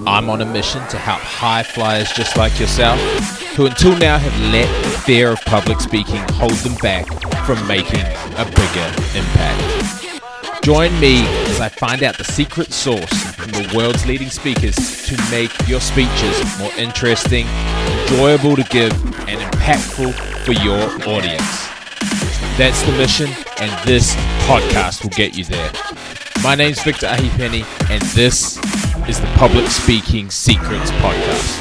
I'm on a mission to help high flyers just like yourself, who until now have let the fear of public speaking hold them back from making a bigger impact. Join me as I find out the secret sauce from the world's leading speakers to make your speeches more interesting, enjoyable to give, and impactful for your audience. That's the mission, and this podcast will get you there. My name's Victor Ahipeni, and this is the Public Speaking Secrets Podcast.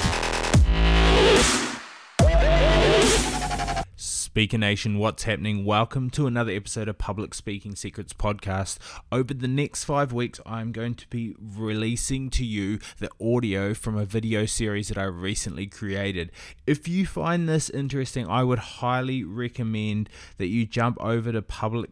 Speaker Nation, what's happening? Welcome to another episode of Public Speaking Secrets Podcast. Over the next 5 weeks, I'm going to be releasing to you the audio from a video series that I recently created. If you find this interesting, I would highly recommend that you jump over to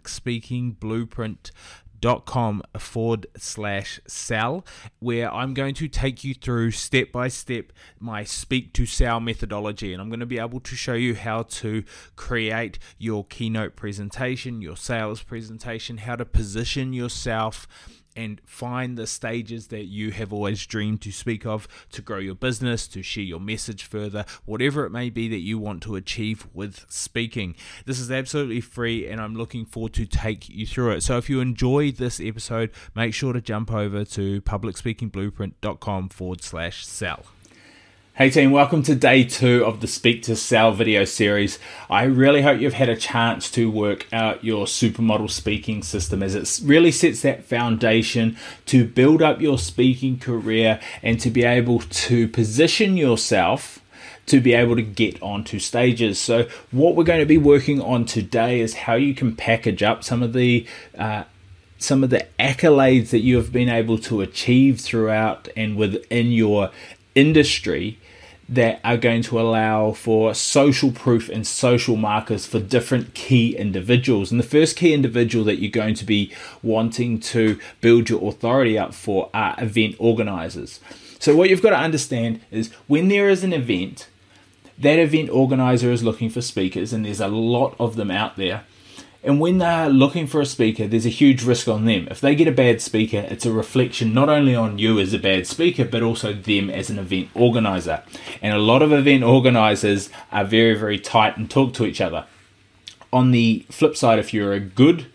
publicspeakingblueprint.com/sell, where I'm going to take you through step by step my speak to sell methodology, and I'm going to be able to show you how to create your keynote presentation, your sales presentation, how to position yourself and find the stages that you have always dreamed to speak of to grow your business, to share your message further, whatever it may be that you want to achieve with speaking. This is absolutely free, and I'm looking forward to take you through it. So if you enjoyed this episode, make sure to jump over to publicspeakingblueprint.com/sell. Hey team, welcome to day 2 of the Speak to Sell video series. I really hope you've had a chance to work out your supermodel speaking system, as it really sets that foundation to build up your speaking career and to be able to position yourself to be able to get onto stages. So what we're going to be working on today is how you can package up some of the accolades that you have been able to achieve throughout and within your industry that are going to allow for social proof and social markers for different key individuals. And the first key individual that you're going to be wanting to build your authority up for are event organizers. So what you've got to understand is when there is an event, that event organizer is looking for speakers, and there's a lot of them out there. And when they're looking for a speaker, there's a huge risk on them. If they get a bad speaker, it's a reflection not only on you as a bad speaker, but also them as an event organizer. And a lot of event organizers are very, very tight and talk to each other. On the flip side, if you are a good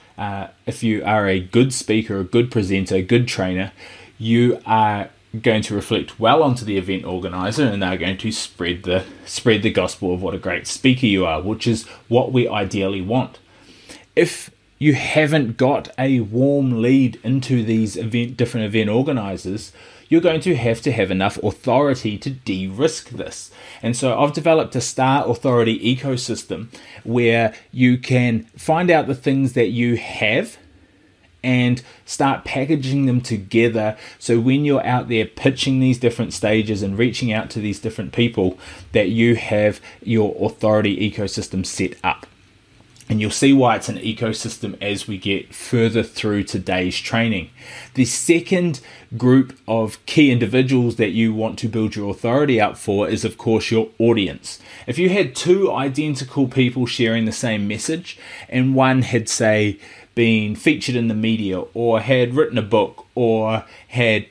speaker, a good presenter, a good trainer, you are going to reflect well onto the event organizer, and they're going to spread the gospel of what a great speaker you are, which is what we ideally want. If you haven't got a warm lead into these different event organizers, you're going to have enough authority to de-risk this. And so I've developed a star authority ecosystem where you can find out the things that you have and start packaging them together, so when you're out there pitching these different stages and reaching out to these different people, that you have your authority ecosystem set up. And you'll see why it's an ecosystem as we get further through today's training. The second group of key individuals that you want to build your authority up for is, of course, your audience. If you had 2 identical people sharing the same message, and one had, say, been featured in the media, or had written a book, or had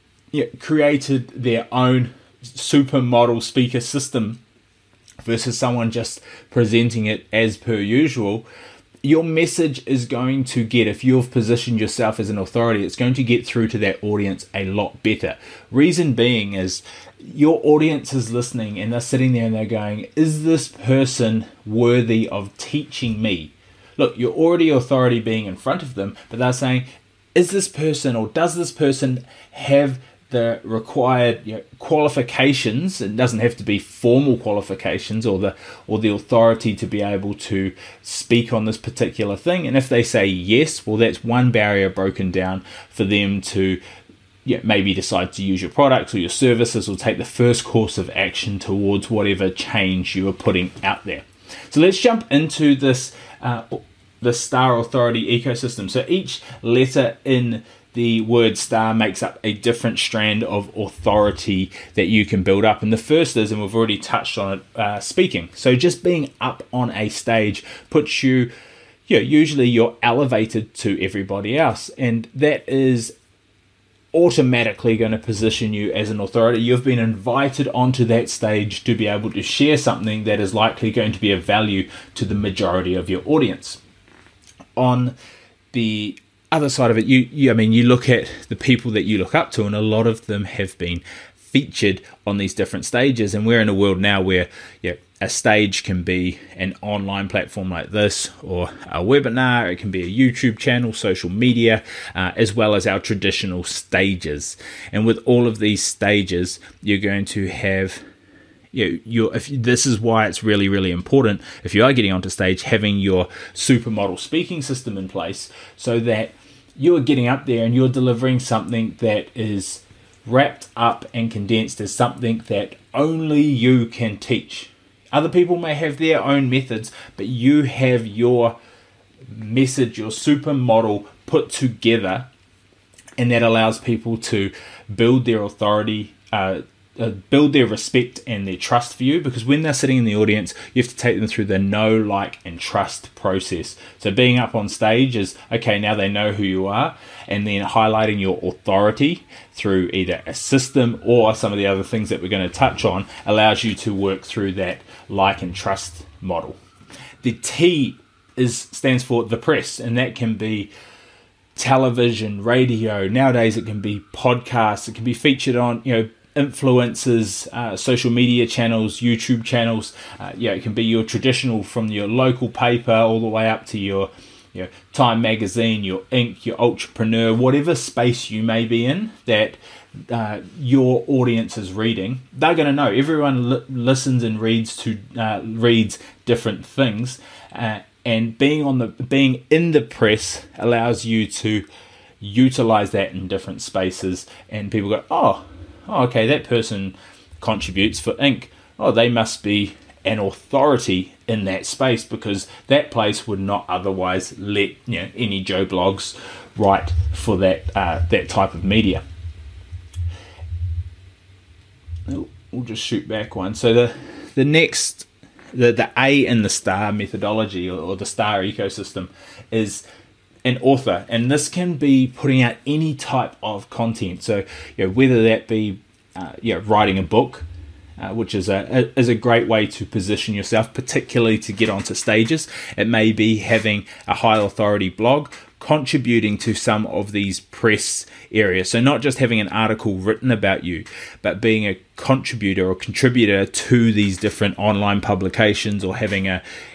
created their own supermodel speaker system, versus someone just presenting it as per usual, your message is going to get, if you've positioned yourself as an authority, it's going to get through to that audience a lot better. Reason being is your audience is listening, and they're sitting there and they're going, is this person worthy of teaching me? Look, you're already authority being in front of them, but they're saying, is this person, or does this person have the required qualifications? It doesn't have to be formal qualifications or the authority to be able to speak on this particular thing. And if they say yes, well, that's one barrier broken down for them to maybe decide to use your products or your services, or take the first course of action towards whatever change you are putting out there. So let's jump into this the star authority ecosystem. So each letter in the word star makes up a different strand of authority that you can build up. And the first is, and we've already touched on it, speaking. So just being up on a stage puts you, usually you're elevated to everybody else. And that is automatically going to position you as an authority. You've been invited onto that stage to be able to share something that is likely going to be of value to the majority of your audience. On the other side of it, you look at the people that you look up to, and a lot of them have been featured on these different stages. And we're in a world now where a stage can be an online platform like this, or a webinar. It can be a YouTube channel, social media, as well as our traditional stages. And with all of these stages, you're going to have this is why it's really, really important, if you are getting onto stage, having your supermodel speaking system in place, so that you are getting up there and you're delivering something that is wrapped up and condensed as something that only you can teach. Other people may have their own methods, but you have your message, your supermodel put together, and that allows people to build their authority, build their respect and their trust for you, because when they're sitting in the audience, you have to take them through the know, like, and trust process. So being up on stage is, okay, now they know who you are, and then highlighting your authority through either a system or some of the other things that we're going to touch on allows you to work through that like and trust model. The T stands for the press, and that can be television, radio. Nowadays it can be podcasts, it can be featured on influencers, social media channels, YouTube channels. It can be your traditional, from your local paper all the way up to your Time magazine, your Inc., your Entrepreneur, whatever space you may be in that your audience is reading. They're going to know. Everyone listens and reads different things, and being in the press allows you to utilize that in different spaces, and people go, oh, okay, that person contributes for Inc. Oh, they must be an authority in that space, because that place would not otherwise let any Joe Blogs write for that type of media. We'll just shoot back one. So the next, the A in the STAR methodology, or the STAR ecosystem, is an author, and this can be putting out any type of content. So whether that be writing a book, which is a great way to position yourself, particularly to get onto stages. It may be having a high authority blog, contributing to some of these press areas. So not just having an article written about you, but being a contributor to these different online publications, or having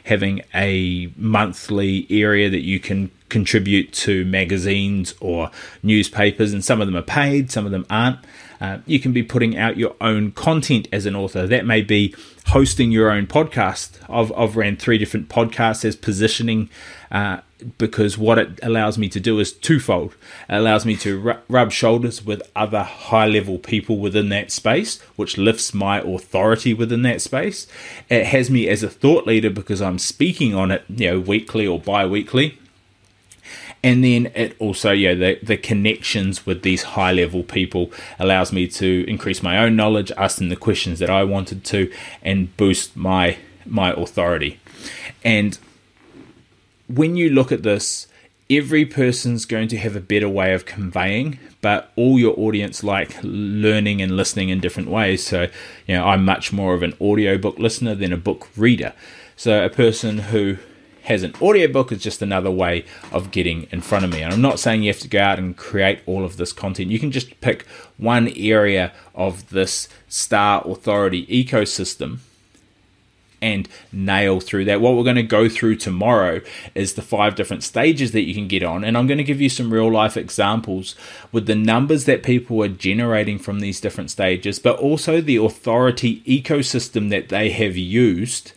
a monthly area that you can contribute to magazines or newspapers, and some of them are paid, some of them aren't. You can be putting out your own content as an author. That may be hosting your own podcast. I've ran 3 different podcasts as positioning, because what it allows me to do is twofold. It allows me to rub shoulders with other high-level people within that space, which lifts my authority within that space. It has me as a thought leader because I'm speaking on it, weekly or bi-weekly. And then it also, the connections with these high-level people allows me to increase my own knowledge, ask them the questions that I wanted to, and boost my authority. And when you look at this, every person's going to have a better way of conveying, but all your audience like learning and listening in different ways. So, I'm much more of an audiobook listener than a book reader. So a person who has an audiobook is just another way of getting in front of me. And I'm not saying you have to go out and create all of this content. You can just pick one area of this STAR authority ecosystem and nail through that. What we're going to go through tomorrow is the 5 different stages that you can get on, and I'm going to give you some real life examples with the numbers that people are generating from these different stages, but also the authority ecosystem that they have used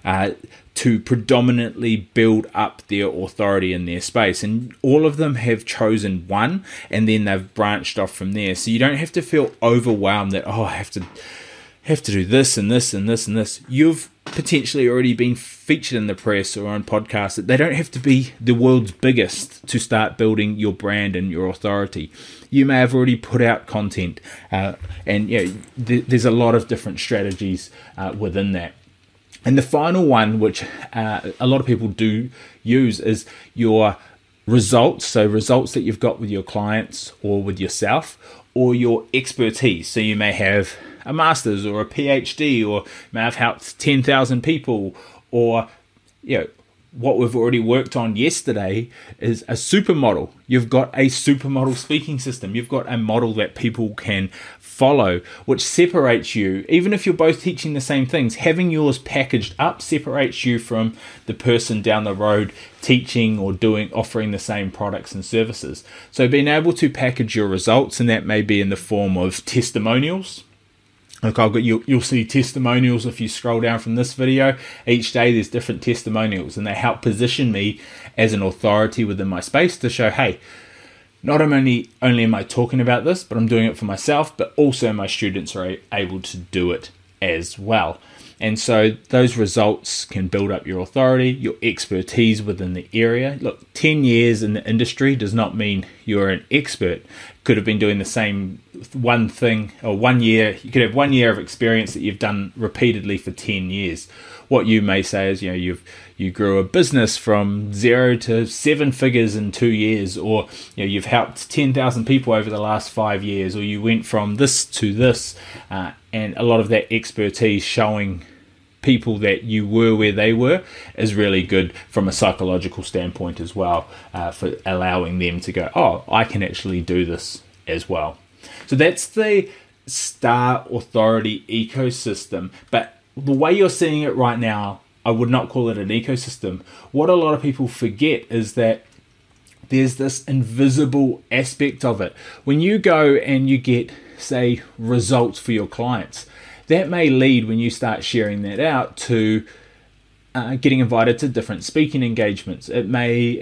to predominantly build up their authority in their space. And all of them have chosen one, and then they've branched off from there. So you don't have to feel overwhelmed that, I have to do this and this and this and this. You've potentially already been featured in the press or on podcasts. They don't have to be the world's biggest to start building your brand and your authority. You may have already put out content, and there's a lot of different strategies within that. And the final one, which a lot of people do use, is your results, so results that you've got with your clients or with yourself, or your expertise. So you may have a master's or a PhD, or may have helped 10,000 people, or what we've already worked on yesterday is a supermodel. You've got a supermodel speaking system. You've got a model that people can follow, which separates you. Even if you're both teaching the same things, having yours packaged up separates you from the person down the road teaching or offering the same products and services. So being able to package your results, and that may be in the form of testimonials. Like you'll see testimonials if you scroll down from this video. Each day there's different testimonials, and they help position me as an authority within my space to show, hey, not only am I talking about this, but I'm doing it for myself, but also my students are able to do it as well. And so those results can build up your authority, your expertise within the area. Look, 10 years in the industry does not mean you're an expert. Could have been doing the same one thing, or 1 year. You could have 1 year of experience that you've done repeatedly for 10 years. What you may say is, you grew a business from 0 to 7 figures in 2 years, or you've helped 10,000 people over the last 5 years, or you went from this to this, and a lot of that expertise showing people that you were where they were is really good from a psychological standpoint as well, for allowing them to go, oh, I can actually do this as well. So that's the Star Authority ecosystem. But the way you're seeing it right now, I would not call it an ecosystem. What a lot of people forget is that there's this invisible aspect of it. When you go and you get, say, results for your clients, that may lead, when you start sharing that out, to getting invited to different speaking engagements. It may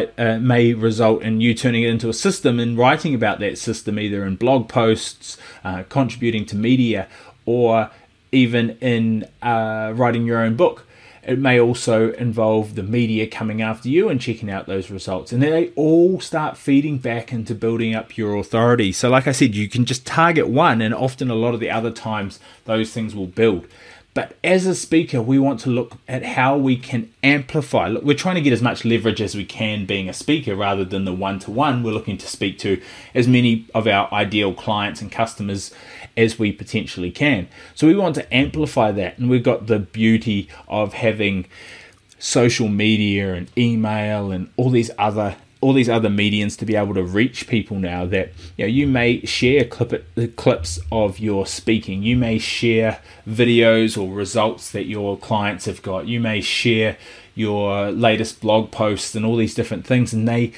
result in you turning it into a system and writing about that system, either in blog posts, contributing to media, or even in writing your own book. It may also involve the media coming after you and checking out those results. And then they all start feeding back into building up your authority. So like I said, you can just target one, and often a lot of the other times those things will build. But as a speaker, we want to look at how we can amplify. Look, we're trying to get as much leverage as we can being a speaker, rather than the one-to-one. We're looking to speak to as many of our ideal clients and customers as we potentially can. So we want to amplify that. And we've got the beauty of having social media and email and all these other mediums to be able to reach people now, that you may share clips of your speaking. You may share videos or results that your clients have got. You may share your latest blog posts and all these different things, and they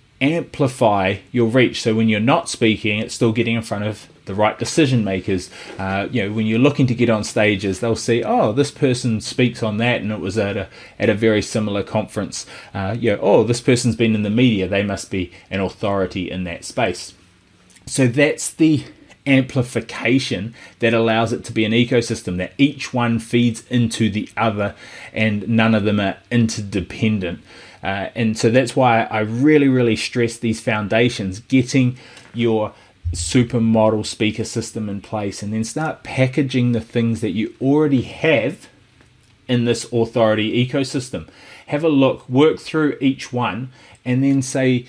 amplify your reach. So when you're not speaking, it's still getting in front of the right decision makers. When you're looking to get on stages, they'll see, oh, this person speaks on that, and it was at a very similar conference. Oh, this person's been in the media, they must be an authority in that space. So that's the amplification that allows it to be an ecosystem, that each one feeds into the other and none of them are interdependent. And so that's why I really, really stress these foundations, getting your supermodel speaker system in place, and then start packaging the things that you already have in this authority ecosystem. Have a look, work through each one, and then say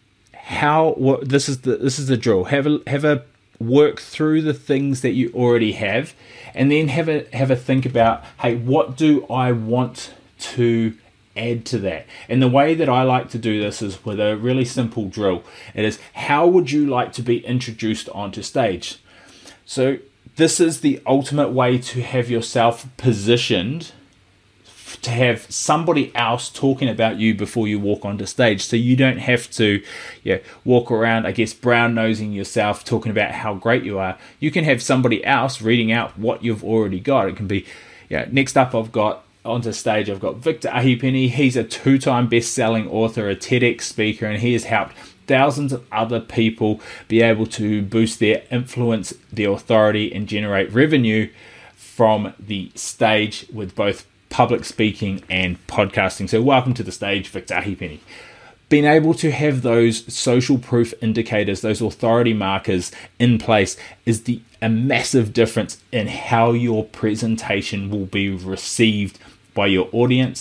this is the drill. Have a work through the things that you already have, and then have a think about, hey, what do I want to add to that? And the way that I like to do this is with a really simple drill. It is, how would you like to be introduced onto stage? So this is the ultimate way to have yourself positioned to have somebody else talking about you before you walk onto stage, so you don't have to walk around, I guess, brown nosing yourself, talking about how great you are. You can have somebody else reading out what you've already got. It can be, next up onto stage, I've got Victor Ahipeni. He's a 2-time best-selling author, a TEDx speaker, and he has helped thousands of other people be able to boost their influence, their authority, and generate revenue from the stage with both public speaking and podcasting. So welcome to the stage, Victor Ahipeni. Being able to have those social proof indicators, those authority markers in place, is a massive difference in how your presentation will be received by your audience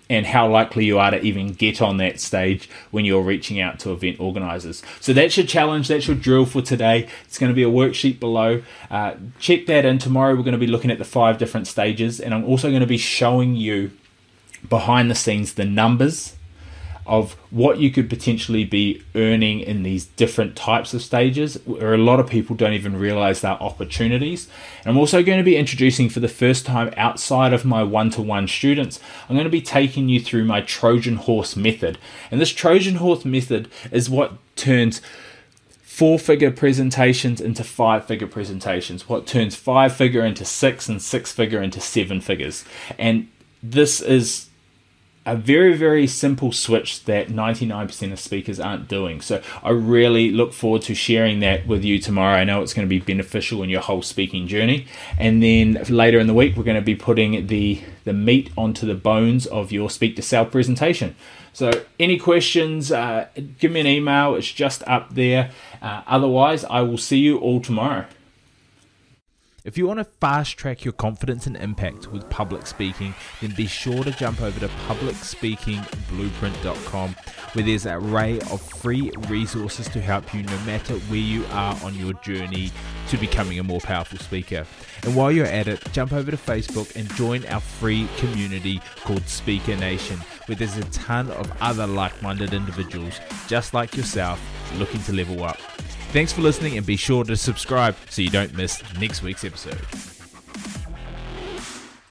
and how likely you are to even get on that stage when you're reaching out to event organizers. So that's your challenge, that's your drill for today. It's going to be a worksheet below. Check that in. Tomorrow we're going to be looking at the 5 different stages, and I'm also going to be showing you behind the scenes the numbers of what you could potentially be earning in these different types of stages, where a lot of people don't even realize there are opportunities. And I'm also going to be introducing, for the first time outside of my one-to-one students, I'm going to be taking you through my Trojan horse method. And this Trojan horse method is what turns 4-figure presentations into 5-figure presentations, what turns 5-figure into 6 and 6-figure into 7 figures. And this is a very, very simple switch that 99% of speakers aren't doing. So I really look forward to sharing that with you tomorrow. I know it's going to be beneficial in your whole speaking journey. And then later in the week, we're going to be putting the meat onto the bones of your Speak to Sell presentation. So any questions, give me an email. It's just up there. Otherwise, I will see you all tomorrow. If you want to fast track your confidence and impact with public speaking, then be sure to jump over to publicspeakingblueprint.com, where there's an array of free resources to help you no matter where you are on your journey to becoming a more powerful speaker. And while you're at it, jump over to Facebook and join our free community called Speaker Nation, where there's a ton of other like-minded individuals just like yourself looking to level up. Thanks for listening, and be sure to subscribe so you don't miss next week's episode.